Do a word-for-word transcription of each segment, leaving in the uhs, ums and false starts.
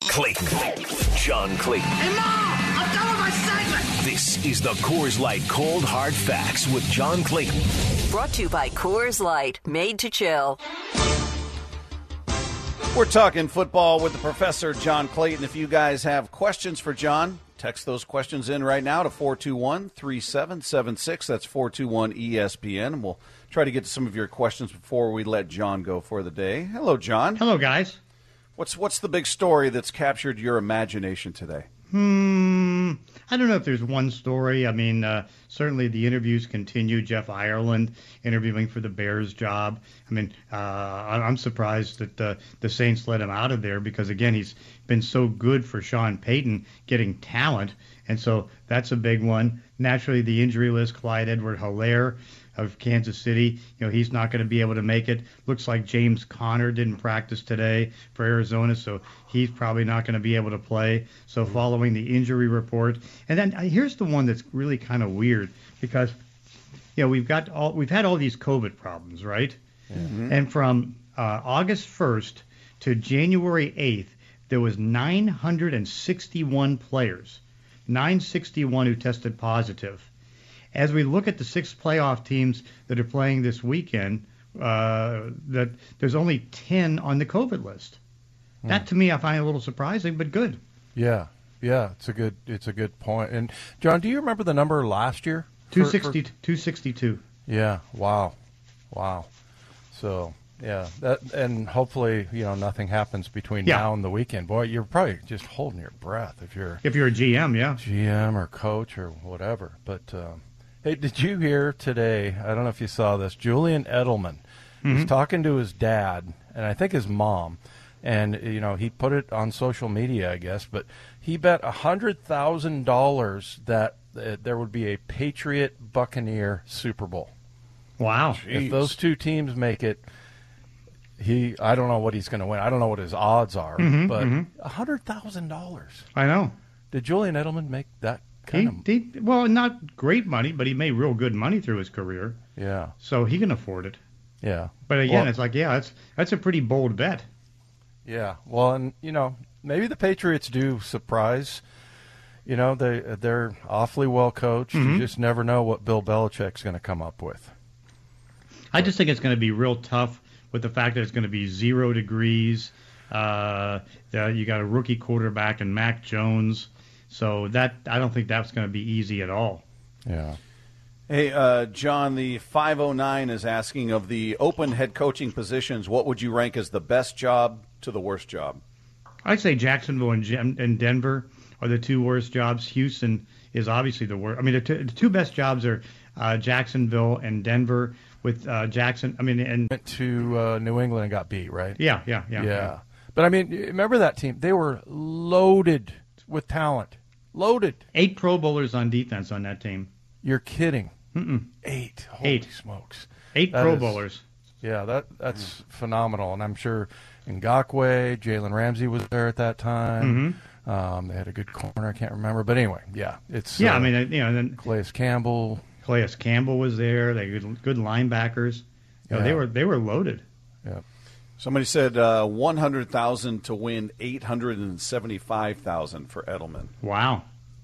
Clayton. John Clayton. Hey, Mom! I'm done with my segment! This is the Coors Light Cold Hard Facts with John Clayton. Brought to you by Coors Light, made to chill. We're talking football with the Professor, John Clayton. If you guys have questions for John, text those questions in right now to four two one, three seven seven six. That's four two one E S P N. And we'll try to get to some of your questions before we let John go for the day. Hello, John. Hello, guys. What's what's the big story that's captured your imagination today? Hmm. I don't know if there's one story. I mean, uh, certainly the interviews continue. Jeff Ireland interviewing for the Bears job. I mean, uh, I'm surprised that uh, the Saints let him out of there because, again, he's been so good for Sean Payton getting talent. And so that's a big one. Naturally, the injury list, Clyde Edwards-Helaire of Kansas City, you know, he's not going to be able to make it. Looks like James Conner didn't practice today for Arizona, so he's probably not going to be able to play. So following the injury report. And then uh, here's the one that's really kind of weird because, you know, we've got all we've had all these COVID problems, right? Mm-hmm. And from uh, August first to January eighth, there was nine hundred sixty-one players, nine sixty-one who tested positive. As we look at the six playoff teams that are playing this weekend, uh, that there's only ten on the COVID list. Mm. That to me I find a little surprising, but good. Yeah, yeah, it's a good it's a good point. And John, do you remember the number last year? two sixty, two sixty-two. Yeah, wow, wow. So yeah, that and hopefully you know nothing happens between yeah. now and the weekend. Boy, you're probably just holding your breath if you're if you're a G M, yeah, G M or coach or whatever. But um, hey, did you hear today? I don't know if you saw this. Julian Edelman mm-hmm. was talking to his dad and I think his mom, and you know he put it on social media, I guess. But he bet a hundred thousand dollars that uh, there would be a Patriot Buccaneer Super Bowl. Wow! Jeez. If those two teams make it, he I don't know what he's going to win. I don't know what his odds are, mm-hmm, but mm-hmm. a hundred thousand dollars. I know. Did Julian Edelman make that? He, he, well, not great money, but he made real good money through his career. Yeah. So he can afford it. Yeah. But again, well, it's like, yeah, that's that's a pretty bold bet. Yeah. Well, and, you know, maybe the Patriots do surprise. You know, they, they're awfully well coached. Mm-hmm. You just never know what Bill Belichick's going to come up with. I just think it's going to be real tough with the fact that it's going to be zero degrees. Uh, you got a rookie quarterback in Mac Jones. So that I don't think that's going to be easy at all. Yeah. Hey, uh, John, the five oh nine is asking of the open head coaching positions, what would you rank as the best job to the worst job? I'd say Jacksonville and, and Denver are the two worst jobs. Houston is obviously the worst. I mean, the two, the two best jobs are uh, Jacksonville and Denver. With uh, Jackson, I mean, and went to uh, New England and got beat, right? Yeah, yeah, yeah, yeah. Yeah. But I mean, remember that team? They were loaded with talent. Loaded. Eight Pro Bowlers on defense on that team. You're kidding. Mm-mm. Eight. Holy Eight. smokes. Eight that Pro is, Bowlers. Yeah, that that's mm. phenomenal. And I'm sure Ngakoue, Jalen Ramsey was there at that time. Mm-hmm. Um, they had a good corner. I can't remember. But anyway, yeah. it's Yeah, uh, I mean, you know, then Calais Campbell. Calais Campbell was there. They had good, good linebackers. You know, yeah. They were they were loaded. Yeah. Somebody said uh, one hundred thousand dollars to win eight hundred seventy-five thousand dollars for Edelman. Wow.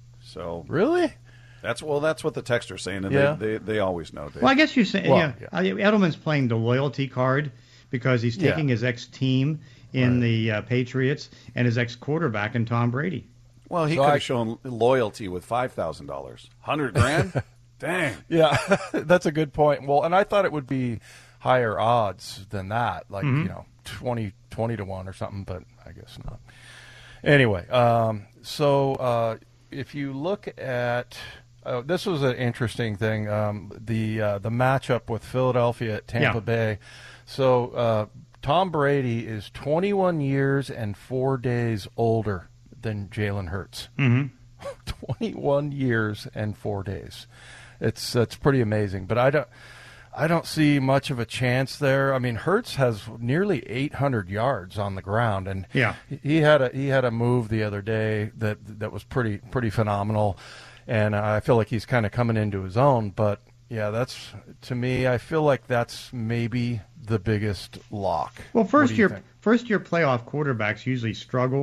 So really, that's well, that's what the texter's saying, and yeah. they, they they always know. Dave. Well, I guess you're saying well, yeah, yeah. Edelman's playing the loyalty card because he's taking yeah. his ex-team in right. the uh, Patriots and his ex-quarterback in Tom Brady. Well, he so could I, have shown loyalty with five thousand dollars, hundred grand. Dang. Yeah, that's a good point. Well, and I thought it would be higher odds than that, like mm-hmm. you know, twenty, twenty to one or something, but I guess not. Anyway, um, so uh, if you look at uh, this was an interesting thing, um, the uh, the matchup with Philadelphia at Tampa yeah. Bay. So uh, Tom Brady is twenty-one years and four days older than Jalen Hurts. Mm-hmm. twenty-one years and four days. It's that's pretty amazing, but I don't. I don't see much of a chance there. I mean, Hurts has nearly eight hundred yards on the ground, and yeah. he had a he had a move the other day that that was pretty pretty phenomenal, and I feel like he's kind of coming into his own. But yeah, that's to me, I feel like that's maybe the biggest lock. Well, first What do you year think? first year playoff quarterbacks usually struggle.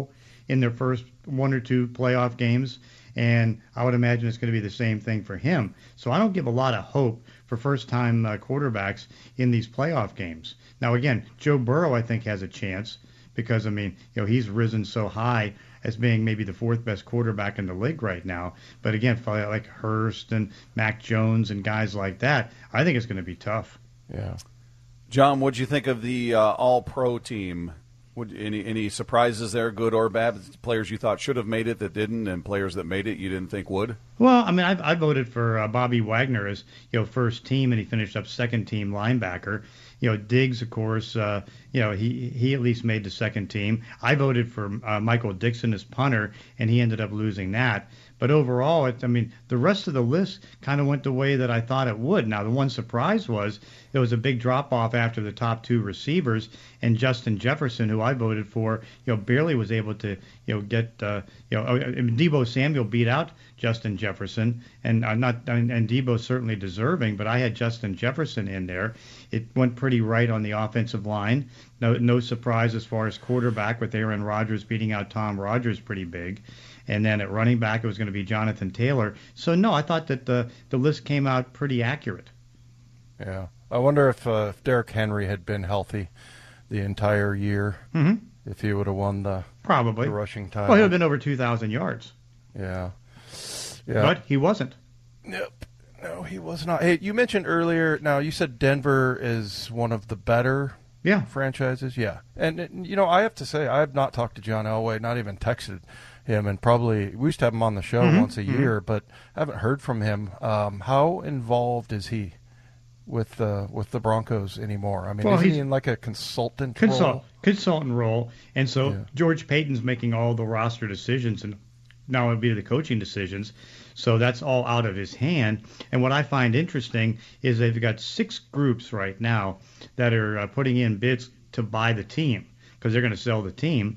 in their first one or two playoff games, and I would imagine it's going to be the same thing for him. So I don't give a lot of hope for first-time uh, quarterbacks in these playoff games. Now, again, Joe Burrow, I think, has a chance because, I mean, you know, he's risen so high as being maybe the fourth best quarterback in the league right now. But again, like Hurst and Mac Jones and guys like that, I think it's going to be tough. Yeah. John, what'd you think of the uh, All-Pro team? Would, any any surprises there, good or bad? Players you thought should have made it that didn't, and players that made it you didn't think would? Well, I mean, I, I voted for uh, Bobby Wagner as you know first team, and he finished up second team linebacker. You know, Diggs, of course, uh, you know he he at least made the second team. I voted for uh, Michael Dixon as punter, and he ended up losing that. But overall, it, I mean, the rest of the list kind of went the way that I thought it would. Now, the one surprise was there was a big drop-off after the top two receivers, and Justin Jefferson, who I voted for, you know, barely was able to, you know, get, uh, you know, Deebo Samuel beat out Justin Jefferson, and uh, not, and, and Deebo's certainly deserving, but I had Justin Jefferson in there. It went pretty right on the offensive line. No, no surprise as far as quarterback with Aaron Rodgers beating out Tom Rodgers pretty big. And then at running back, it was going to be Jonathan Taylor. So, no, I thought that the, the list came out pretty accurate. Yeah. I wonder if, uh, if Derrick Henry had been healthy the entire year, mm-hmm. if he would have won the, Probably. the rushing title. Well, he would have been over two thousand yards. Yeah. yeah. But he wasn't. Nope. No, he was not. Hey, you mentioned earlier, now you said Denver is one of the better yeah. franchises. Yeah. And, and, you know, I have to say, I have not talked to John Elway, not even texted him, and probably we used to have him on the show mm-hmm, once a mm-hmm. year, but I haven't heard from him. Um, how involved is he with the with the Broncos anymore? I mean, well, is he in like a consultant consult, role? Consultant role, and so yeah. George Payton's making all the roster decisions, and now it'll be the coaching decisions. So that's all out of his hand. And what I find interesting is they've got six groups right now that are uh, putting in bids to buy the team because they're going to sell the team.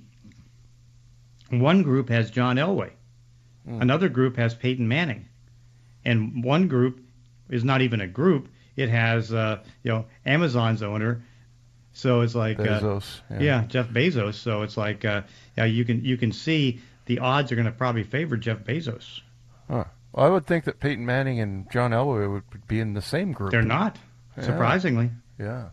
One group has John Elway. Mm. Another group has Peyton Manning. And one group is not even a group. It has, uh, you know, Amazon's owner. So it's like Bezos. Uh, yeah. yeah, Jeff Bezos. So it's like, uh, yeah, you can you can see the odds are going to probably favor Jeff Bezos. Huh. Well, I would think that Peyton Manning and John Elway would be in the same group. They're not, yeah. surprisingly. Yeah.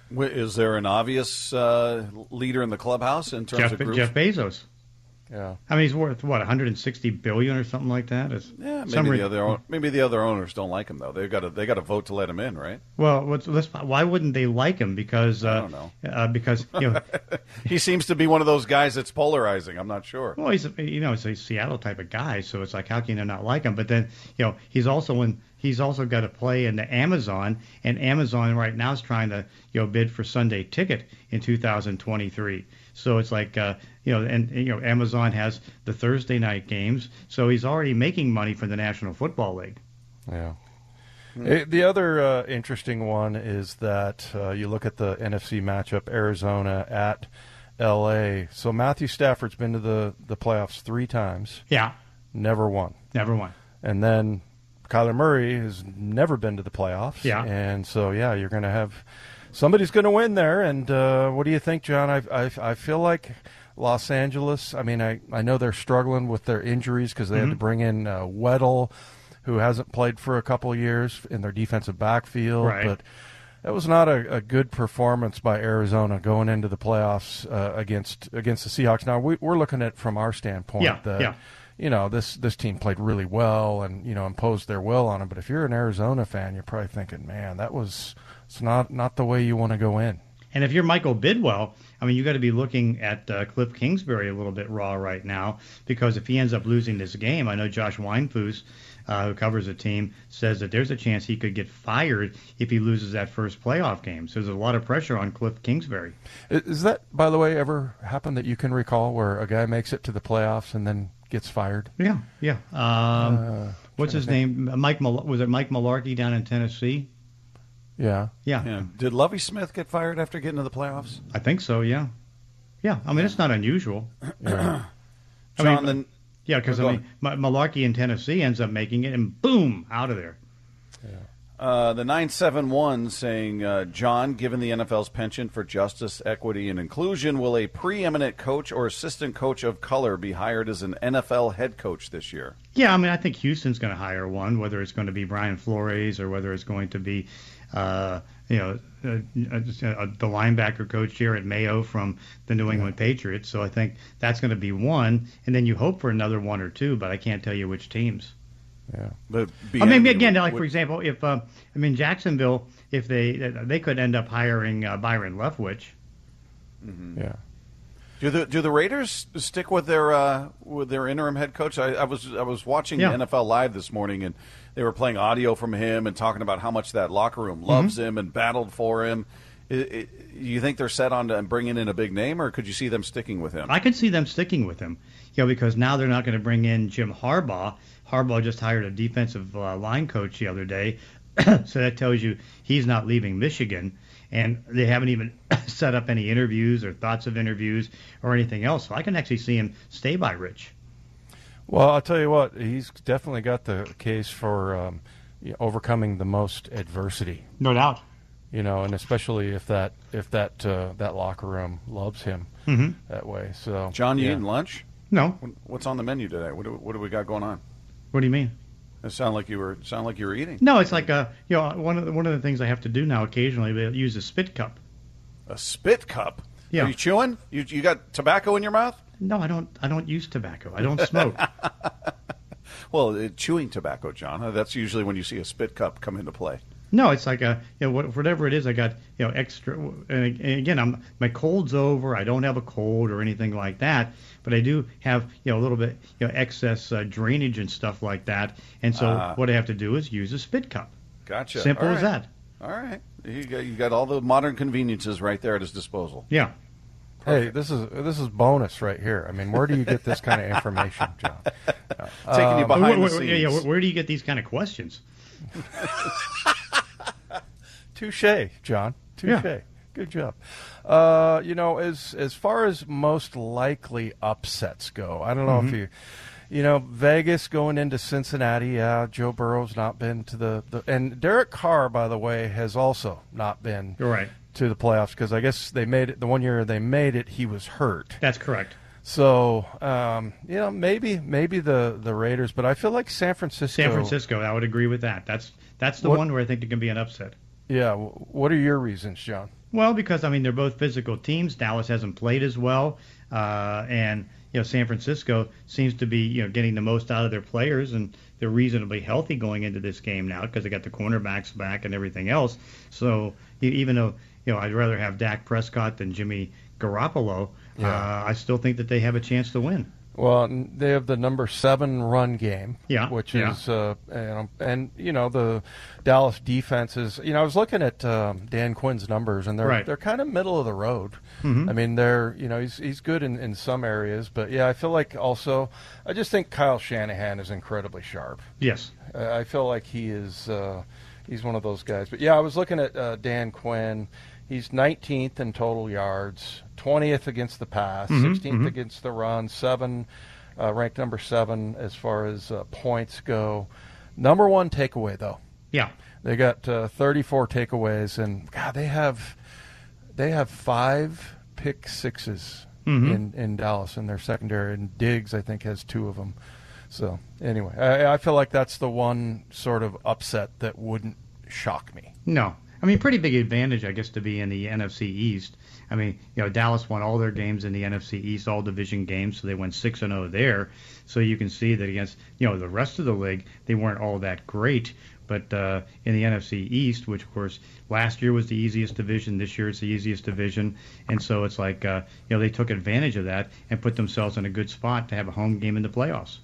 Is there an obvious uh, leader in the clubhouse in terms Jeff, of groups? Jeff Bezos. Yeah. I mean, he's worth what, one hundred sixty billion dollars or something like that. It's yeah, maybe some the re- other maybe the other owners don't like him though. They've got to they got to vote to let him in, right? Well, let's, let's, why wouldn't they like him? Because uh, I don't know. Uh, because you know he seems to be one of those guys that's polarizing. I'm not sure. Well, he's a, you know he's a Seattle type of guy, so it's like how can you not like him? But then you know he's also in he's also got to play in the Amazon, and Amazon right now is trying to you know bid for Sunday Ticket in two thousand twenty-three. So it's like, uh, you know, and, you know, Amazon has the Thursday night games, so he's already making money for the National Football League. Yeah. Mm. The other uh, interesting one is that uh, you look at the N F C matchup, Arizona at L A. So Matthew Stafford's been to the, the playoffs three times. Yeah. Never won. Never won. And then Kyler Murray has never been to the playoffs. Yeah. And so, yeah, you're going to have – somebody's going to win there, and uh, what do you think, John? I, I I feel like Los Angeles. I mean, I, I know they're struggling with their injuries because they mm-hmm. had to bring in uh, Weddle, who hasn't played for a couple of years in their defensive backfield. Right. But that was not a, a good performance by Arizona going into the playoffs uh, against against the Seahawks. Now we, we're looking at from our standpoint yeah, that. Yeah. You know, this this team played really well and, you know, imposed their will on them. But if you're an Arizona fan, you're probably thinking, man, that was it's not, not the way you want to go in. And if you're Michael Bidwell, I mean, you got to be looking at uh, Cliff Kingsbury a little bit raw right now because if he ends up losing this game, I know Josh Weinfuss, uh, who covers the team, says that there's a chance he could get fired if he loses that first playoff game. So there's a lot of pressure on Cliff Kingsbury. Is that, by the way, ever happened that you can recall where a guy makes it to the playoffs and then gets fired? Yeah, yeah. Um, uh, what's his name? Mike Mal- was it Mike Mularkey down in Tennessee? Yeah. yeah, yeah. Did Lovie Smith get fired after getting to the playoffs? I think so. Yeah, yeah. I mean, it's not unusual. Yeah. John, I mean, then yeah, because I mean, M- Mularkey in Tennessee ends up making it, and boom, out of there. Yeah. Uh, the nine seven one saying, uh, John, given the N F L's penchant for justice, equity, and inclusion, will a preeminent coach or assistant coach of color be hired as an N F L head coach this year? Yeah, I mean, I think Houston's going to hire one, whether it's going to be Brian Flores or whether it's going to be, uh, you know, uh, uh, the linebacker coach Jared Mayo from the New England yeah. Patriots. So I think that's going to be one, and then you hope for another one or two, but I can't tell you which teams. Yeah, but I mean, again, would, like would, for example, if uh, I mean Jacksonville, if they they could end up hiring uh, Byron Leftwich. Mm-hmm. Yeah. Do the do the Raiders stick with their uh, with their interim head coach? I, I was I was watching yeah. N F L Live this morning, and they were playing audio from him and talking about how much that locker room loves mm-hmm. him and battled for him. It, it, you think they're set on to bringing in a big name, or could you see them sticking with him? I could see them sticking with him, you know, because now they're not going to bring in Jim Harbaugh. Harbaugh just hired a defensive uh, line coach the other day, so that tells you he's not leaving Michigan, and they haven't even set up any interviews or thoughts of interviews or anything else. So I can actually see him stay by Rich. Well, I'll tell you what, he's definitely got the case for um, overcoming the most adversity. No doubt. You know, and especially if that if that uh, that locker room loves him mm-hmm. that way. So, John, you yeah. eating lunch? No. What's on the menu today? What do, what do we got going on? What do you mean? It sounded like you were sound like you were eating. No, it's like a you know one of the, one of the things I have to do now occasionally. They use a spit cup. A spit cup? Yeah. Are you chewing? You you got tobacco in your mouth? No, I don't. I don't use tobacco. I don't smoke. Well, uh, chewing tobacco, John. That's usually when you see a spit cup come into play. No, it's like a you know whatever it is. I got you know extra. And again, I'm my cold's over. I don't have a cold or anything like that, but I do have you know a little bit you know excess uh, drainage and stuff like that. And so uh, what I have to do is use a spit cup. Gotcha. Simple right. as that. All right. You got, you got all the modern conveniences right there at his disposal. Yeah. Perfect. Hey, this is this is bonus right here. I mean, where do you get this kind of information, John? Uh, Taking you behind where, where, the scenes. Yeah, yeah, where, where do you get these kind of questions? Touche, John. Touche. Yeah. Good job. Uh, you know, as as far as most likely upsets go, I don't know mm-hmm. if you, you know, Vegas going into Cincinnati. Yeah, Joe Burrow's not been to the, the and Derek Carr, by the way, has also not been You're right. to the playoffs because I guess they made it the one year they made it. He was hurt. That's correct. So, um, you know, maybe maybe the, the Raiders, but I feel like San Francisco. San Francisco, I would agree with that. That's that's the what, one where I think there can be an upset. Yeah. What are your reasons, John? Well, because I mean they're both physical teams. Dallas hasn't played as well, uh, and you know San Francisco seems to be you know getting the most out of their players, and they're reasonably healthy going into this game now because they got the cornerbacks back and everything else. So even though you know I'd rather have Dak Prescott than Jimmy Garoppolo, yeah. uh, I still think that they have a chance to win. Well, they have the number seven run game, yeah, which yeah. is, uh, you know, and you know the Dallas defense is. You know, I was looking at um, Dan Quinn's numbers, and they're right. they're kind of middle of the road. Mm-hmm. I mean, they're you know he's he's good in, in some areas, but yeah, I feel like also I just think Kyle Shanahan is incredibly sharp. Yes, uh, I feel like he is uh, he's one of those guys. But yeah, I was looking at uh, Dan Quinn. He's nineteenth in total yards, twentieth against the pass, mm-hmm, sixteenth mm-hmm. against the run, seven, uh, ranked number seven as far as uh, points go. Number one takeaway, though. Yeah. They got uh, thirty-four takeaways, and God, they have they have five pick sixes mm-hmm. in, in Dallas in their secondary, and Diggs, I think, has two of them. So, anyway, I, I feel like that's the one sort of upset that wouldn't shock me. No. I mean, pretty big advantage, I guess, to be in the N F C East. I mean, you know, Dallas won all their games in the N F C East, all division games, so they went six and oh there. So you can see that against, you know, the rest of the league, they weren't all that great. But uh, in the N F C East, which, of course, last year was the easiest division, this year it's the easiest division. And so it's like, uh, you know, they took advantage of that and put themselves in a good spot to have a home game in the playoffs.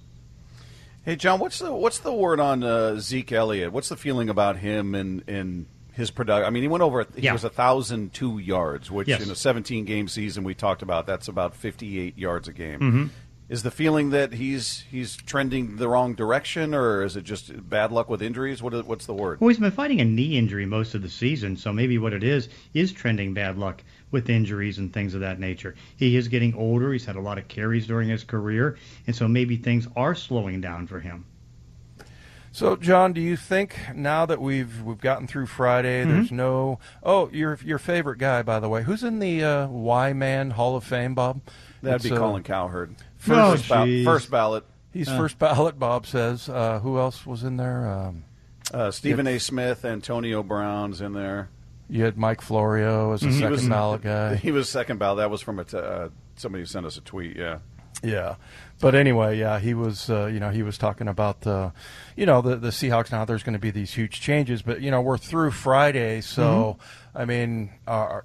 Hey, John, what's the what's the word on uh, Zeke Elliott? What's the feeling about him and, and his production? I mean, he went over, he yeah. was one thousand two yards, which yes. in a seventeen-game season we talked about, that's about fifty-eight yards a game. Mm-hmm. Is the feeling that he's he's trending the wrong direction, or is it just bad luck with injuries? What is, what's the word? Well, he's been fighting a knee injury most of the season, so maybe what it is is trending bad luck with injuries and things of that nature. He is getting older. He's had a lot of carries during his career, and so maybe things are slowing down for him. So, John, do you think now that we've we've gotten through Friday, Mm-hmm. there's no oh your your favorite guy, by the way, who's in the uh, Y Man Hall of Fame, Bob? That'd It's, be uh, Colin Cowherd. Oh, First, ba- geez. first ballot. He's first ballot. Bob says. Uh, who else was in there? Um, Uh, Stephen A. Smith, Antonio Brown's in there. you had Mike Florio as a second was- ballot guy. He was second ballot. That was from a t- uh, somebody who sent us a tweet. Yeah. Yeah, but anyway, yeah, he was, uh, you know, he was talking about, uh, you know, the the Seahawks now. There's going to be these huge changes, but you know, we're through Friday, so I mean, uh,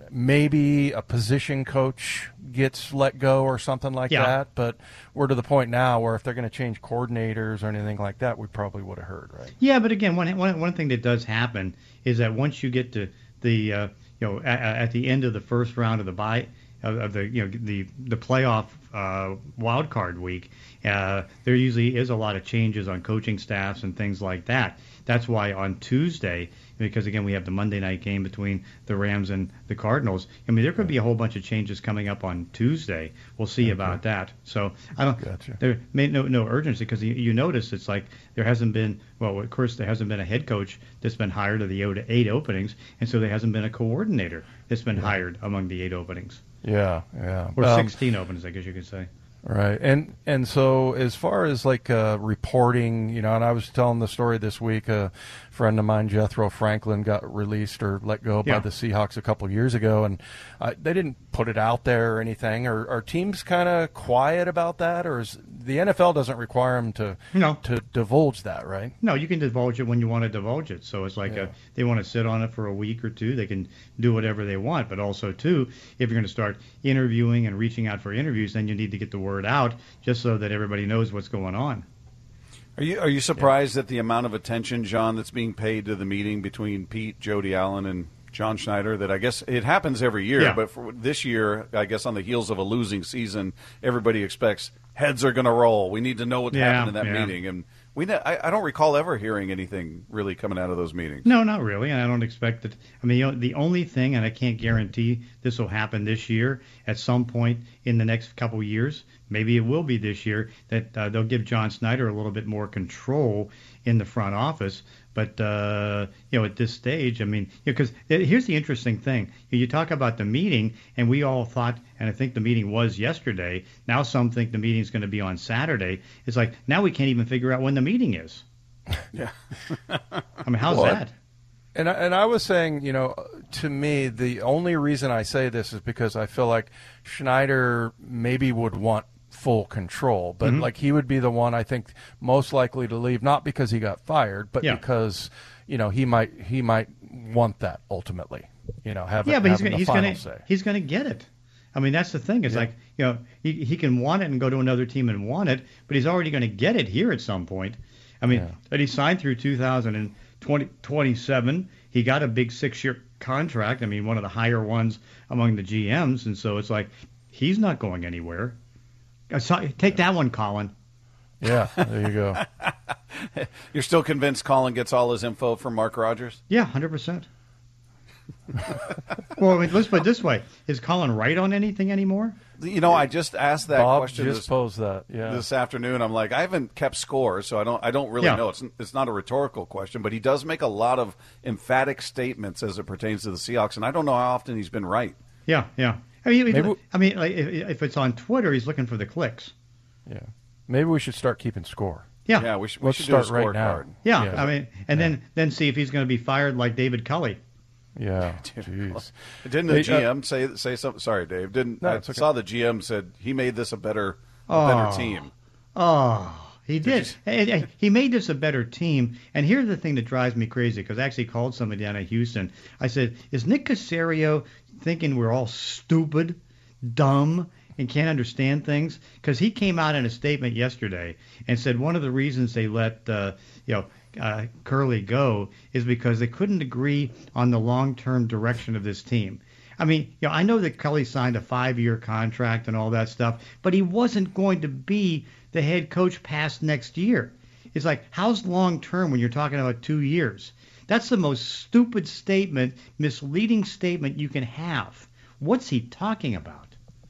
maybe a position coach gets let go or something like Yeah. that. But we're to the point now where if they're going to change coordinators or anything like that, we probably would have heard, right? Yeah, but again, one, one, one thing that does happen is that once you get to the, uh, you know, at, at the end of the first round of the bye, of, of the, you know, the the playoff uh, wild card week, uh, there usually is a lot of changes on coaching staffs and things like that. That's why on Tuesday, because again we have the Monday night game between the Rams and the Cardinals. I mean, there could be a whole bunch of changes coming up on Tuesday. We'll see about that. So I don't. Gotcha. There may no no urgency because you, you notice it's like there hasn't been. Well, of course there hasn't been a head coach that's been hired of the eight openings, and so there hasn't been a coordinator that's been hired among the eight openings Yeah, yeah. or Um, sixteen openings, I guess you could say. Right, and and so as far as like uh, reporting, you know, and I was telling the story this week. A friend of mine, Jethro Franklin, got released or let go Yeah. by the Seahawks a couple of years ago, and uh, they didn't put it out there or anything. Are, are teams kind of quiet about that, or is the N F L doesn't require them to No. to divulge that, right? No, you can divulge it when you want to divulge it. So it's like Yeah. a, they want to sit on it for a week or two. They can do whatever they want. But also, too, if you're going to start interviewing and reaching out for interviews, then you need to get the word out just so that everybody knows what's going on. Are you are you surprised at the amount of attention, John, that's being paid to the meeting between Pete, Jody Allen, and John Schneider? That I guess it happens every year, Yeah. but for this year, I guess on the heels of a losing season, everybody expects heads are going to roll. We need to know what Yeah, happened in that yeah. meeting, and we ne- I, I don't recall ever hearing anything really coming out of those meetings. No, not really, and I don't expect it. I mean, you know, the only thing, and I can't guarantee this will happen this year, at some point in the next couple years, maybe it will be this year, that uh, they'll give John Snyder a little bit more control in the front office. But, uh, you know, at this stage, I mean, because here's the interesting thing. You talk about the meeting, and we all thought, and I think the meeting was yesterday. Now some think the meeting's going to be on Saturday. It's like, now we can't even figure out when the meeting is. Yeah. I mean, how's Well, that? And I, and I was saying, you know, to me, the only reason I say this is because I feel like Schneider maybe would want full control, but Mm-hmm. like he would be the one I think most likely to leave, not because he got fired, but Yeah. because, you know, he might he might want that ultimately, you know, have Yeah, but he's having gonna, the he's final gonna say. he's gonna get it. I mean, that's the thing. It's like, you know, he he can want it and go to another team and want it, but he's already going to get it here at some point. I mean, Yeah. that he signed through two thousand twenty-seven. He got a big six-year contract. I mean, one of the higher ones among the G Ms, and so it's like he's not going anywhere. Uh, so- Take that one, Colin. Yeah, there you go. You're still convinced Colin gets all his info from Mark Rogers? Yeah, one hundred percent. Well, I mean, let's put it this way: is Colin right on anything anymore? You know, I just asked that Bob question just this, posed that. Yeah. this afternoon. I'm like, I haven't kept score, so I don't I don't really Yeah. know. It's it's not a rhetorical question, but he does make a lot of emphatic statements as it pertains to the Seahawks, and I don't know how often he's been right. Yeah, yeah. I mean, if- Maybe- I mean, like, if, if it's on Twitter, he's looking for the clicks. Yeah. Maybe we should start keeping score. Yeah, Yeah, we should, we Let's should do a start right now. scorecard. yeah. Yeah. I mean, and then then see if he's going to be fired like David Culley. Yeah. Jeez. Didn't the Hey, G M say say something? Sorry, Dave. Didn't No, I it's okay. saw the G M said he made this a better a Oh. better team. Oh, he did. And- and he made this a better team. And here's the thing that drives me crazy, because I actually called somebody down at Houston. I said, is Nick Caserio thinking we're all stupid, dumb, and can't understand things? Because he came out in a statement yesterday and said one of the reasons they let uh, you know uh, Curley go is because they couldn't agree on the long-term direction of this team. I mean, you know, I know that Kelly signed a five-year contract and all that stuff, but he wasn't going to be the head coach past next year. It's like, how's long-term when you're talking about two years? That's the most stupid statement, misleading statement you can have. What's he talking about?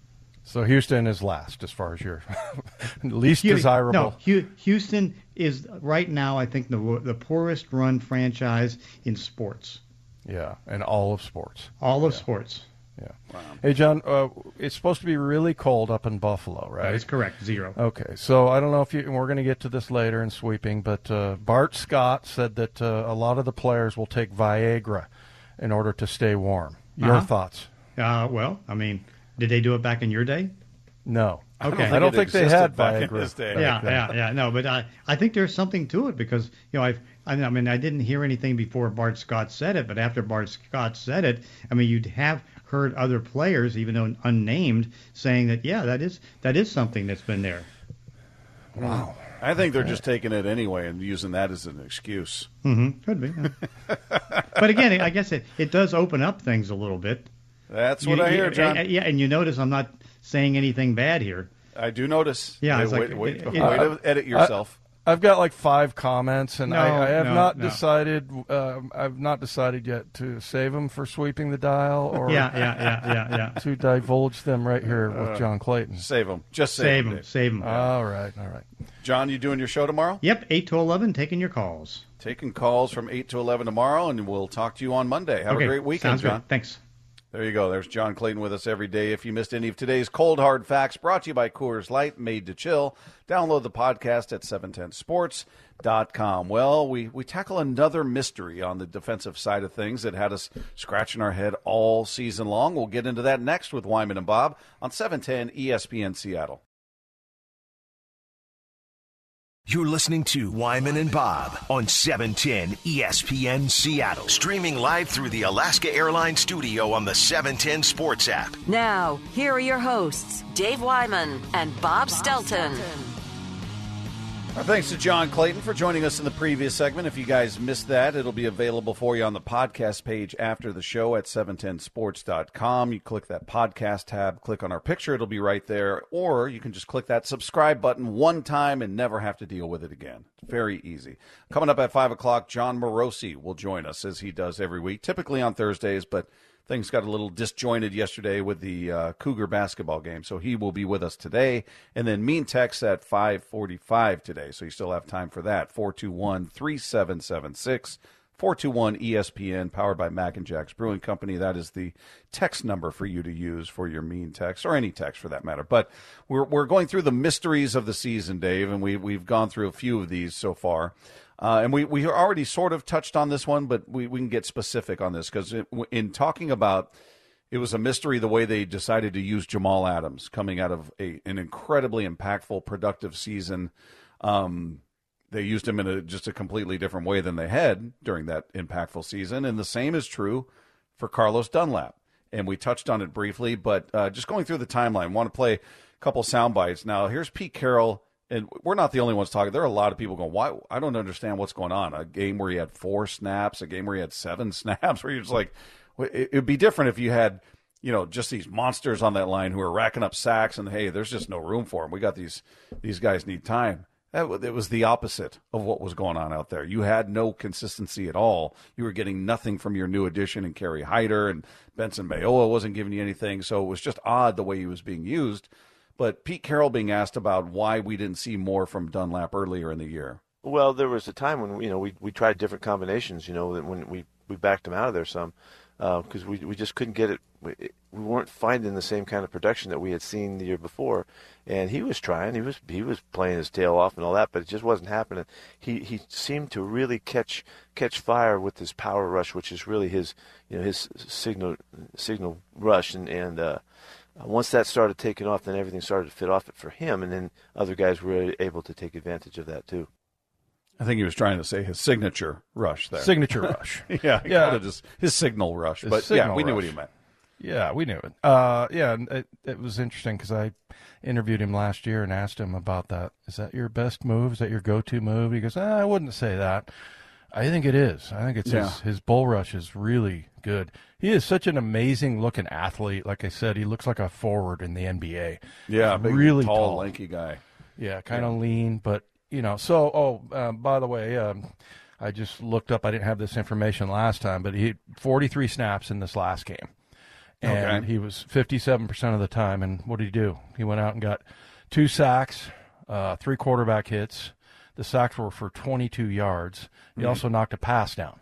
So Houston is last as far as your least Hu- desirable. No, Hu- Houston is right now, I think, the the poorest run franchise in sports. Yeah, and all of sports. All of yeah. sports. Yeah. Wow. Hey, John, uh, it's supposed to be really cold up in Buffalo, right? That is correct. Zero. Okay, so I don't know if you, and we're going to get to this later in sweeping, but uh, Bart Scott said that uh, a lot of the players will take Viagra in order to stay warm. Your uh-huh. thoughts? Uh, well, I mean, did they do it back in your day? No. Okay. I don't think, think they had back Viagra. in his day. Yeah, yeah, yeah. No, but I, I think there's something to it because, you know, I've, I mean, I didn't hear anything before Bart Scott said it, but after Bart Scott said it, I mean, you'd have heard other players, even though unnamed, saying that, yeah, that is that is something that's been there. Wow. I think they're just taking it anyway and using that as an excuse. Mm-hmm. Could be. Yeah. But again, I guess it, it does open up things a little bit. That's what you, I hear, John. Yeah, and you notice I'm not saying anything bad here. I do notice. Yeah, wait, it's like, wait, wait, it, wait it, to edit yourself. I, I've got like five comments, and No, I, I have no, not no. decided. Uh, I've not decided yet to save them for sweeping the dial, or Yeah, yeah, yeah, yeah, yeah. to divulge them right here with John Clayton. Save them. Just save, Save them. them, save them. All right, all right. John, you doing your show tomorrow? Yep, eight to eleven, taking your calls. Taking calls from eight to eleven tomorrow, and we'll talk to you on Monday. Have Okay, a great weekend, sounds John. good. Thanks. There you go. There's John Clayton with us every day. If you missed any of today's Cold Hard Facts, brought to you by Coors Light, made to chill. Download the podcast at seven ten sports dot com. Well, we, we tackle another mystery on the defensive side of things that had us scratching our head all season long. We'll get into that next with Wyman and Bob on seven ten E S P N Seattle. You're listening to Wyman and Bob on seven ten E S P N Seattle. Streaming live through the Alaska Airlines studio on the seven ten Sports app. Now, here are your hosts, Dave Wyman and Bob Stelton. Our thanks to John Clayton for joining us in the previous segment. If you guys missed that, it'll be available for you on the podcast page after the show at seven ten sports dot com. You click that podcast tab, click on our picture, it'll be right there. Or you can just click that subscribe button one time and never have to deal with it again. It's very easy. Coming up at five o'clock, John Morosi will join us as he does every week, typically on Thursdays, but things got a little disjointed yesterday with the uh, Cougar basketball game, so he will be with us today. And then Mean Text at five forty-five today, so you still have time for that. four two one, three seven seven six, four two one E S P N, powered by Mac and Jack's Brewing Company. That is the text number for you to use for your Mean Text, or any text for that matter. But we're we're going through the mysteries of the season, Dave, and we, we've gone through a few of these so far. Uh, and we, we already sort of touched on this one, but we, we can get specific on this because in talking about it was a mystery the way they decided to use Jamal Adams coming out of a, an incredibly impactful, productive season. Um, they used him in a, just a completely different way than they had during that impactful season. And the same is true for Carlos Dunlap. And we touched on it briefly, but uh, just going through the timeline, want to play a couple sound bites. Now, here's Pete Carroll. And we're not the only ones talking. There are a lot of people going, why? I don't understand what's going on. A game where he had four snaps, a game where he had seven snaps, where you're just like, it would be different if you had, you know, just these monsters on that line who are racking up sacks and, hey, there's just no room for them. We got these, these guys need time. That, it was the opposite of what was going on out there. You had no consistency at all. You were getting nothing from your new addition in Kerry Hyder, and Benson Mayowa wasn't giving you anything. So it was just odd the way he was being used. But Pete Carroll being asked about why we didn't see more from Dunlap earlier in the year. Well, there was a time when you know we we tried different combinations. You know, when we, we backed him out of there some because uh, we we just couldn't get it. We, we weren't finding the same kind of production that we had seen the year before. And he was trying. He was he was playing his tail off and all that, but it just wasn't happening. He he seemed to really catch catch fire with his power rush, which is really his you know his signal signal rush and and. Uh, Uh, once that started taking off, then everything started to fit off it for him, and then other guys were able to take advantage of that too. I think he was trying to say his signature rush there. Signature rush. yeah, yeah. Just his signal rush. His but signal yeah, we rush. knew what he meant. Yeah, we knew it. Uh, yeah, and it, it was interesting because I interviewed him last year and asked him about that. Is that your best move? Is that your go-to move? He goes, ah, I wouldn't say that. I think it is. I think it's Yeah. his, his bull rush is really good. He is such an amazing-looking athlete. Like I said, he looks like a forward in the N B A. Yeah, He's big, really tall, tall, lanky guy. Yeah, kind of lean, but, you know. So, oh, um, by the way, um, I just looked up. I didn't have this information last time, but he had forty-three snaps in this last game. And okay. he was fifty-seven percent of the time. And what did he do? He went out and got two sacks, uh, three quarterback hits. The sacks were for twenty-two yards. He mm-hmm. also knocked a pass down.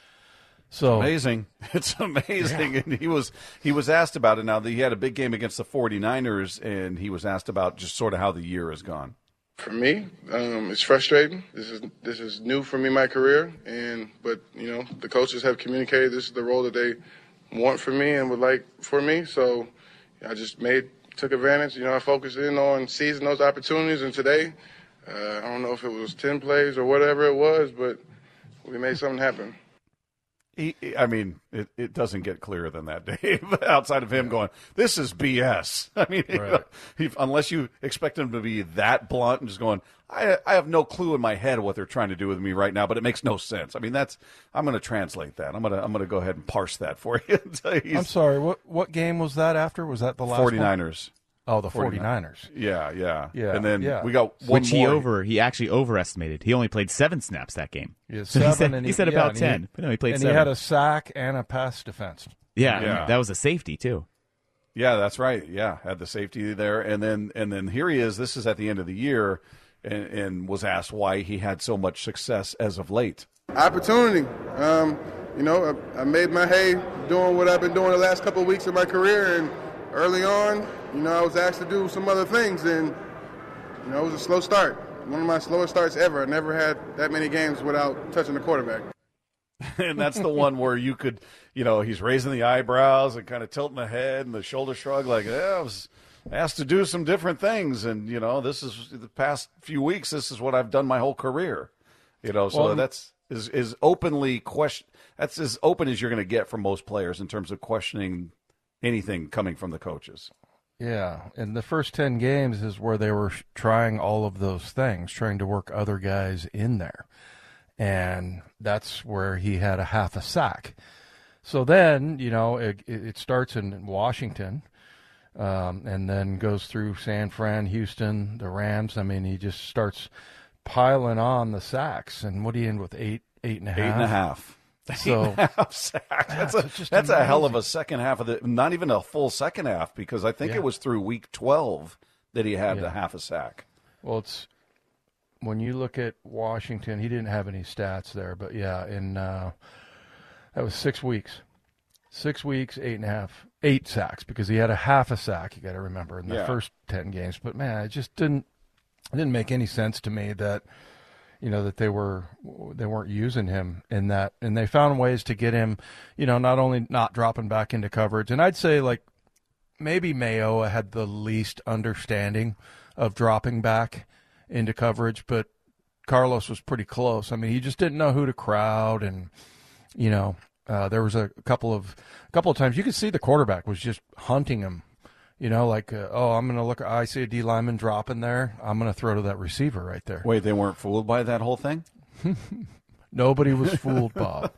So amazing. It's amazing. Yeah. And he was he was asked about it. Now, he had a big game against the forty-niners, and he was asked about just sort of how the year has gone. For me, um, it's frustrating. This is this is new for me, my career, and but you know the coaches have communicated this is the role that they want for me and would like for me. So I just made took advantage. You know, I focused in on seizing those opportunities, and today, uh, I don't know if it was ten plays or whatever it was, but we made something happen. He, I mean, it, it doesn't get clearer than that, Dave, outside of him going, this is B S. I mean, right. he, unless you expect him to be that blunt and just going, I, I have no clue in my head what they're trying to do with me right now, but it makes no sense. I mean, that's I'm going to translate that. I'm going to I'm going to go ahead and parse that for you. I'm sorry, what what game was that after? Was that the last forty-niners. One? Oh, the forty-niners. Yeah, yeah. Yeah. And then yeah. we got one Which more. he over he actually overestimated. He only played seven snaps that game. Yeah, so seven he said, and he, he said yeah, about and ten. He, but no, he played and seven. he had a sack and a pass defense. Yeah, yeah. That was a safety too. Yeah, that's right. Yeah, had the safety there, and then and then here he is. This is at the end of the year, and, and was asked why he had so much success as of late. Opportunity. Um, you know, I, I made my hay doing what I've been doing the last couple of weeks of my career, and early on, you know, I was asked to do some other things, and you know, it was a slow start. One of my slowest starts ever. I never had that many games without touching the quarterback. And that's the one where you could, you know, he's raising the eyebrows and kind of tilting the head and the shoulder shrug like, yeah, I was asked to do some different things. And, you know, this is the past few weeks, this is what I've done my whole career. You know, so well, that's is, is openly question. That's as open as you're going to get from most players in terms of questioning anything coming from the coaches. Yeah, and the first ten games is where they were trying all of those things, trying to work other guys in there. And that's where he had a half a sack. So then, you know, it, it starts in Washington um, and then goes through San Fran, Houston, the Rams. I mean, he just starts piling on the sacks. And what do you end with, eight, eight and a half? Eight and a half. So Eight and a half sacks. That's, a, just that's a hell of amazing. a second half of the, not even a full second half, because I think Yeah. it was through week twelve that he had Yeah. the half a sack. Well, it's when you look at Washington, he didn't have any stats there, but yeah, in uh, that was six weeks, six weeks, eight and a half, eight sacks because he had a half a sack. You got to remember in the Yeah. first ten games. But man, it just didn't it didn't make any sense to me that you know that they were they weren't using him in that, and they found ways to get him, you know, not only not dropping back into coverage, and I'd say like maybe Mayo had the least understanding of dropping back into coverage, but Carlos was pretty close. I mean, he just didn't know who to crowd, and you know, uh, there was a couple of a couple of times you could see the quarterback was just hunting him. You know, like uh, oh, I'm going to look. I see a D lineman dropping there. I'm going to throw to that receiver right there. Wait, they weren't fooled by that whole thing? Nobody was fooled, Bob.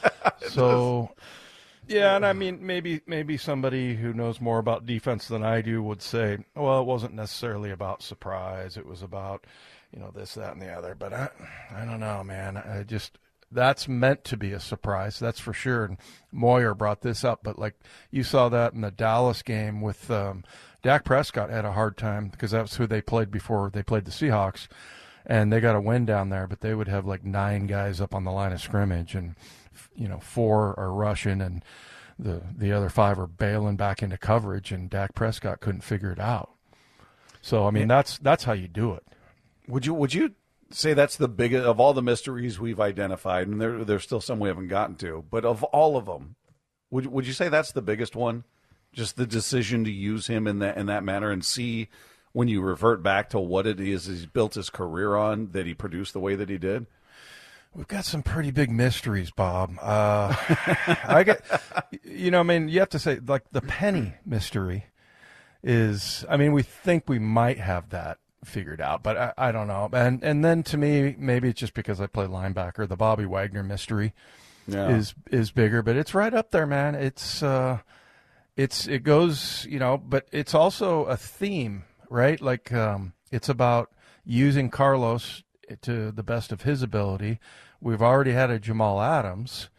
So, yeah, and I mean, maybe maybe somebody who knows more about defense than I do would say, well, it wasn't necessarily about surprise. It was about, you know, this, that, and the other. But I, I don't know, man. I just that's meant to be a surprise. That's for sure. And Moyer brought this up, but like you saw that in the Dallas game with um, Dak Prescott had a hard time because that's who they played before they played the Seahawks. And they got a win down there, but they would have like nine guys up on the line of scrimmage, and you know four are rushing, and the the other five are bailing back into coverage, and Dak Prescott couldn't figure it out. So I mean, that's that's how you do it. Would you would you say that's the biggest of all the mysteries we've identified, and there there's still some we haven't gotten to, but of all of them, would would you say that's the biggest one? Just the decision to use him in that in that manner, and see when you revert back to what it is he's built his career on, that he produced the way that he did? We've got some pretty big mysteries, Bob. Uh, I get, you know, I mean, you have to say, like, the Penny mystery is, I mean, we think we might have that figured out, but I, I don't know. And and then to me, maybe it's just because I play linebacker. The Bobby Wagner mystery Yeah. is is bigger, but it's right up there, man. It's uh, it's it goes, you know, but it's also a theme. Right? Like um, it's about using Carlos to the best of his ability. We've already had a Jamal Adams,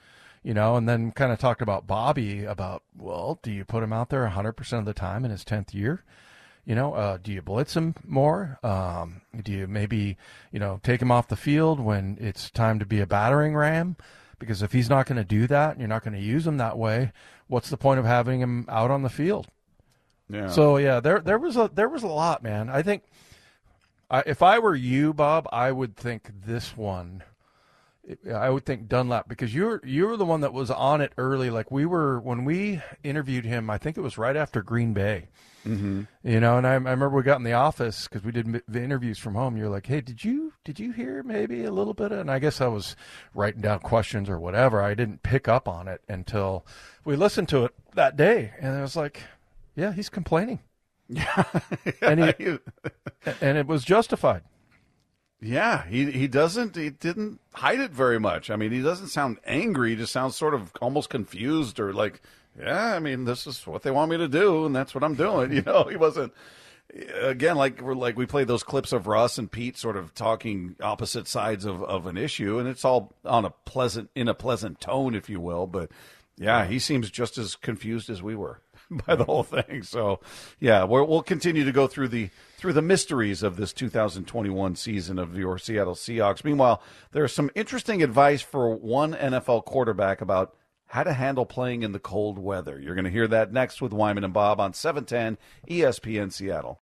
You know, and then kind of talked about Bobby about, well, do you put him out there one hundred percent of the time in his tenth year? You know, uh, do you blitz him more? Um, do you maybe, you know, take him off the field when it's time to be a battering ram? Because if he's not going to do that and you're not going to use him that way, what's the point of having him out on the field? Yeah. So, yeah, there there was a there was a lot, man. I think I, if I were you, Bob, I would think this one – I would think Dunlap, because you're you're the one that was on it early. Like we were when we interviewed him. I think it was right after Green Bay. Mm-hmm. You know, and I, I remember we got in the office because we did the interviews from home. You're like, "Hey, did you did you hear maybe a little bit of?" And I guess I was writing down questions or whatever. I didn't pick up on it until we listened to it that day, and I was like, "Yeah, he's complaining." Yeah, and he, and it was justified. Yeah, he he doesn't he didn't hide it very much. I mean, he doesn't sound angry. He just sounds sort of almost confused or like, yeah, I mean, this is what they want me to do, and that's what I'm doing. You know, he wasn't. Again, like we're like we played those clips of Russ and Pete sort of talking opposite sides of, of an issue, and it's all on a pleasant in a pleasant tone, if you will. But yeah, he seems just as confused as we were by the whole thing. So yeah, we're, we'll continue to go through the through the mysteries of this two thousand twenty-one season of your Seattle Seahawks. Meanwhile, there's some interesting advice for one N F L quarterback about how to handle playing in the cold weather. You're going to hear that next with Wyman and Bob on seven ten E S P N Seattle.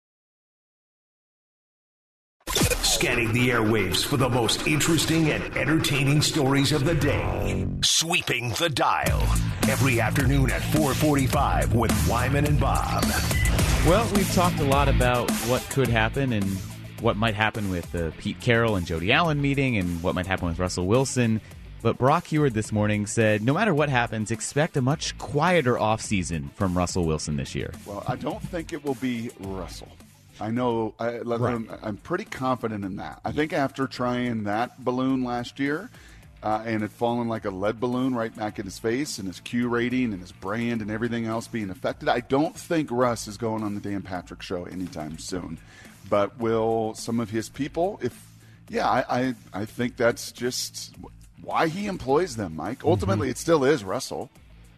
Scanning the airwaves for the most interesting and entertaining stories of the day. Sweeping the dial. Every afternoon at four forty-five with Wyman and Bob. Well, we've talked a lot about what could happen and what might happen with the Pete Carroll and Jody Allen meeting and what might happen with Russell Wilson. But Brock Huard this morning said, no matter what happens, expect a much quieter offseason from Russell Wilson this year. Well, I don't think it will be Russell. I know, I, right. I'm pretty confident in that. I think after trying that balloon last year, uh, and it fallen like a lead balloon right back in his face and his Q rating and his brand and everything else being affected, I don't think Russ is going on the Dan Patrick Show anytime soon. But will some of his people, if, yeah, I, I, I think that's just why he employs them, Mike. Ultimately, mm-hmm. It still is Russell.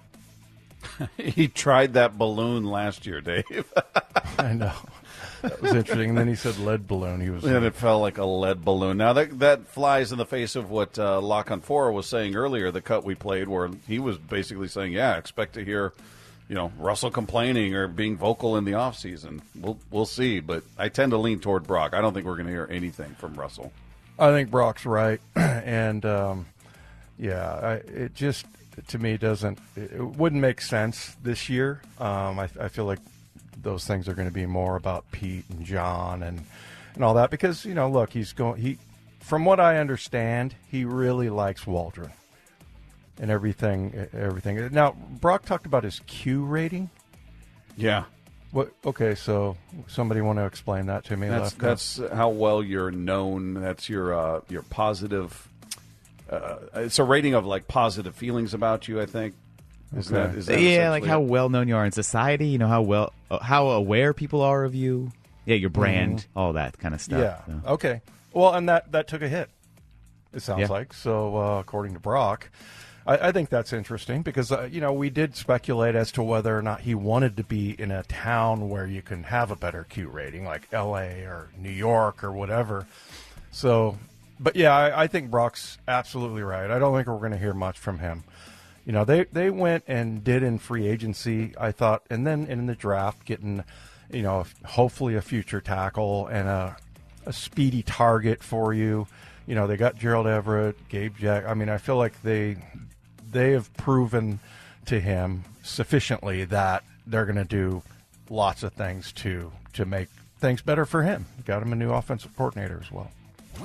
He tried that balloon last year, Dave. I know. That was interesting. And then he said lead balloon. He was, and it felt like a lead balloon. Now that that flies in the face of what uh, Lock on Four was saying earlier. The cut we played, where he was basically saying, "Yeah, expect to hear, you know, Russell complaining or being vocal in the off season. We'll we'll see." But I tend to lean toward Brock. I don't think we're going to hear anything from Russell. I think Brock's right, and um, yeah, I, it just to me doesn't. It wouldn't make sense this year. Um, I, I feel like those things are going to be more about Pete and John and, and all that because, you know, look, he's going, he, from what I understand, he really likes Waldron and everything, everything. Now, Brock talked about his Q rating. Yeah. What? Okay. So somebody want to explain that to me? That's, that's how well you're known. That's your, uh, your positive, uh, it's a rating of like positive feelings about you, I think. Is okay. that, is that yeah, like how well known you are in society. You know how well, uh, how aware people are of you. Yeah, your brand, mm-hmm. all that kind of stuff. Yeah. So. Okay. Well, and that, that took a hit. It sounds yeah. like so. Uh, according to Brock, I, I think that's interesting because uh, you know we did speculate as to whether or not he wanted to be in a town where you can have a better Q rating, like L A or New York or whatever. So, but yeah, I, I think Brock's absolutely right. I don't think we're going to hear much from him. You know, they, they went and did in free agency, I thought, and then in the draft getting, you know, hopefully a future tackle and a, a speedy target for you. You know, they got Gerald Everett, Gabe Jack. I mean, I feel like they they have proven to him sufficiently that they're going to do lots of things to to make things better for him. Got him a new offensive coordinator as well.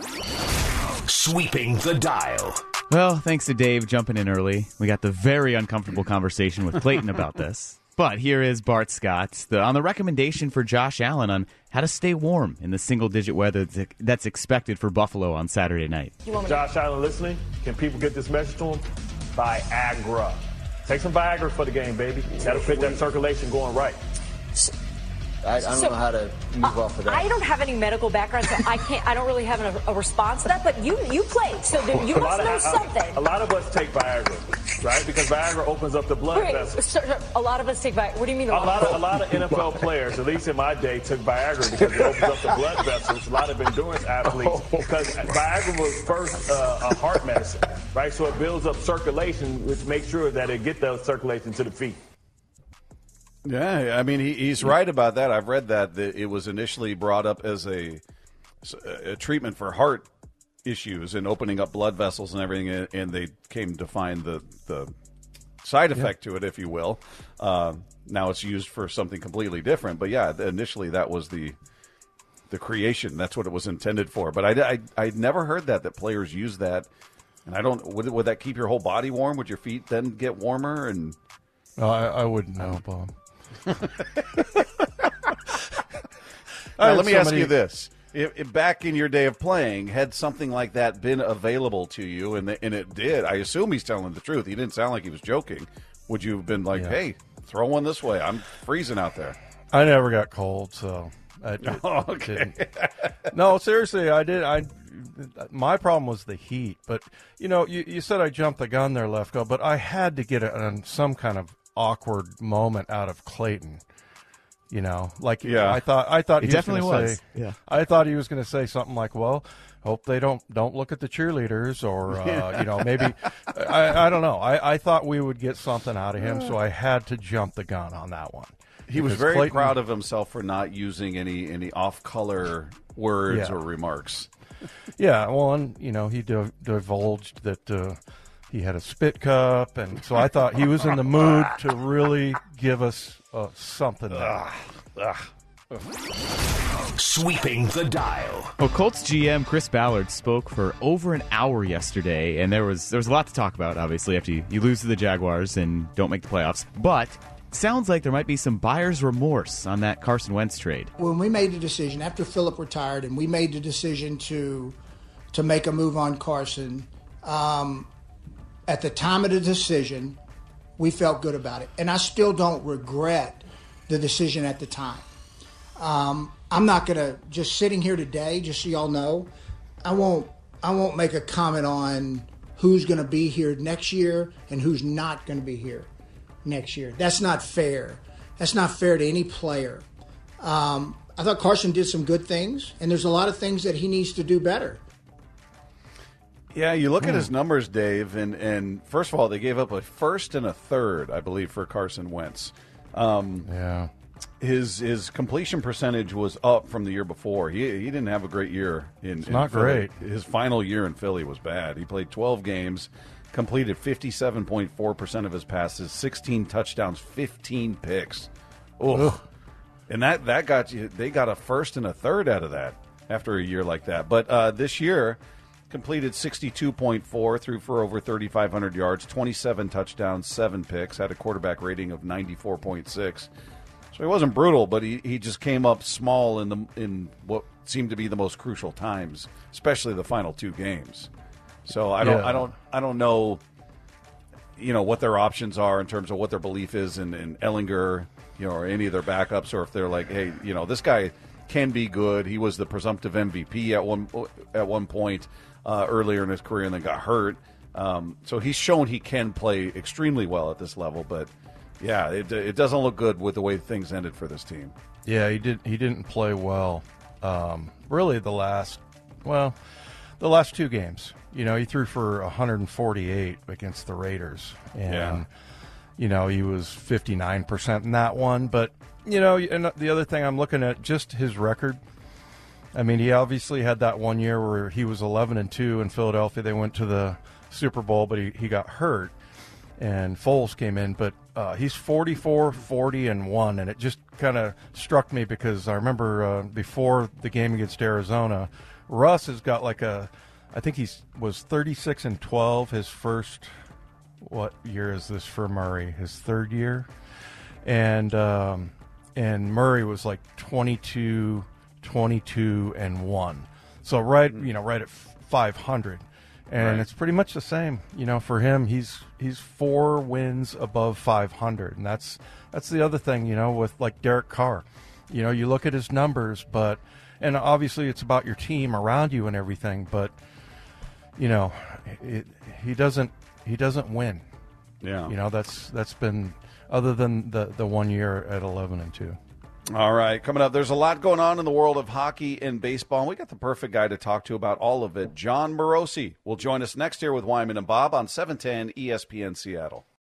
Sweeping the dial. Well, thanks to Dave jumping in early. We got the very uncomfortable conversation with Clayton about this. But here is Bart Scott the, on the recommendation for Josh Allen on how to stay warm in the single-digit weather that's expected for Buffalo on Saturday night. Josh Allen listening? Can people get this message to him? Viagra. Take some Viagra for the game, baby. That'll fit that circulation going right. I, I don't So, know how to move uh, off of that. I don't have any medical background, so I can't. I don't really have a, a response to that. But you you played, so there, you A must lot of- know a- something. A lot of us take Viagra, right? Because Viagra opens up the blood Wait, vessels. so- so a lot of us take Viagra. What do you mean? A lot of a lot of N F L players, at least in my day, took Viagra because it opens up the blood vessels. A lot of endurance athletes, because Viagra was first uh, a heart medicine, right? So it builds up circulation, which makes sure that it get the circulation to the feet. Yeah, I mean, he, he's right about that. I've read that, that it was initially brought up as a, a treatment for heart issues and opening up blood vessels and everything, and, and they came to find the, the side effect yeah. to it, if you will. Uh, now it's used for something completely different. But, yeah, initially that was the the creation. That's what it was intended for. But I, I, I never heard that, that players use that. And I don't would, would that keep your whole body warm? Would your feet then get warmer? And no, I, I wouldn't know, Bob. Now, let me somebody... ask you this. If, if back in your day of playing, had something like that been available to you, and, the, and it did, I assume he's telling the truth. He didn't sound like he was joking. Would you have been like, yeah. hey, throw one this way? I'm freezing out there. I never got cold, so I it, oh, okay. didn't. No, seriously, I did. I my problem was the heat. But, you know, you, you said I jumped the gun there, Lefko, but I had to get it on some kind of awkward moment out of Clayton. You know, like yeah. I thought. I thought it he definitely was. was. Say, yeah, I thought he was going to say something like, "Well, hope they don't don't look at the cheerleaders," or uh, you know, maybe I, I don't know. I, I thought we would get something out of him, so I had to jump the gun on that one. He was very Clayton, proud of himself for not using any any off color words yeah. or remarks. Yeah, well, and you know, he div- divulged that. Uh, He had a spit cup, and so I thought he was in the mood to really give us uh, something. Ugh. Ugh. Sweeping the dial. Well, Colts G M Chris Ballard spoke for over an hour yesterday, and there was there was a lot to talk about, obviously, after you, you lose to the Jaguars and don't make the playoffs. But it sounds like there might be some buyer's remorse on that Carson Wentz trade. When we made the decision, after Phillip retired, and we made the decision to to make a move on Carson, um, at the time of the decision, we felt good about it. And I still don't regret the decision at the time. Um, I'm not going to, just sitting here today, just so y'all know, I won't I won't make a comment on who's going to be here next year and who's not going to be here next year. That's not fair. That's not fair to any player. Um, I thought Carson did some good things, and there's a lot of things that he needs to do better. Yeah, you look at his numbers, Dave, and, and first of all, they gave up a first and a third, I believe, for Carson Wentz. Um, yeah. His his completion percentage was up from the year before. He he didn't have a great year in, it's in not Philly. great. His final year in Philly was bad. He played twelve games, completed fifty-seven point four percent of his passes, sixteen touchdowns, fifteen picks. Ugh. And that, that got you, they got a first and a third out of that after a year like that. But uh, this year, completed sixty-two point four, threw for over thirty-five hundred yards, twenty-seven touchdowns, seven picks, had a quarterback rating of ninety-four point six. So he wasn't brutal, but he, he just came up small in the in what seemed to be the most crucial times, especially the final two games. So I don't yeah. I don't I don't know, you know, what their options are in terms of what their belief is in, in Ellinger, you know, or any of their backups, or if they're like, hey, you know, this guy can be good. He was the presumptive M V P at one at one point uh, earlier in his career, and then got hurt. Um, so he's shown he can play extremely well at this level, but. Yeah, it, it doesn't look good with the way things ended for this team. Yeah, he did. He didn't play well. Um, really, the last, well, the last two games. You know, he threw for one hundred forty-eight against the Raiders, and yeah. you know he was fifty-nine percent in that one. But you know, and the other thing I'm looking at, just his record. I mean, he obviously had that one year where he was eleven and two in Philadelphia. They went to the Super Bowl, but he, he got hurt, and Foles came in, but. Uh, he's forty-four, forty, and one, and it just kind of struck me because I remember uh, before the game against Arizona, Russ has got like a, I think he was thirty-six and twelve his first, what year is this for Murray? His third year, and um, and Murray was like twenty-two, twenty-two, and one, so right, you know, right at five hundred. And right. It's pretty much the same, you know, for him. He's he's four wins above five hundred, and that's that's the other thing, you know, with like Derek Carr. You know, you look at his numbers, but and obviously it's about your team around you and everything, but you know, it, he doesn't he doesn't win. Yeah. You know, that's that's been other than the the one year at eleven and two. All right, coming up, there's a lot going on in the world of hockey and baseball, and we got the perfect guy to talk to about all of it. John Morosi will join us next year with Wyman and Bob on seven ten E S P N Seattle.